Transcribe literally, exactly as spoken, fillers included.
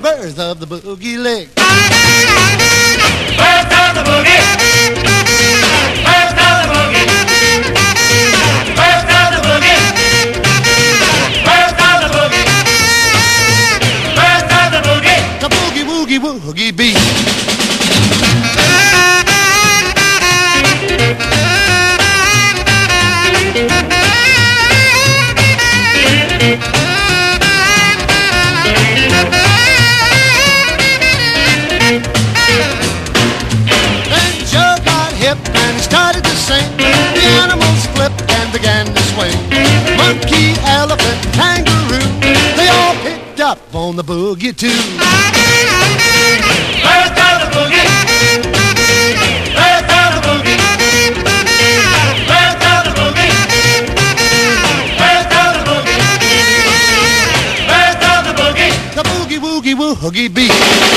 birth of the boogie leg. Birth of the boogie. Birth of the boogie. Birth of the boogie. Birth of the boogie. Birth of the boogie. The boogie woogie woogie beat. And he started to sing. The animals flipped and began to swing. Monkey, elephant, kangaroo, they all picked up on the boogie too. Birth of the boogie. Birth of the boogie. Birth of the boogie. Birth of the boogie. Birth of the boogie. The boogie woogie woogie beat.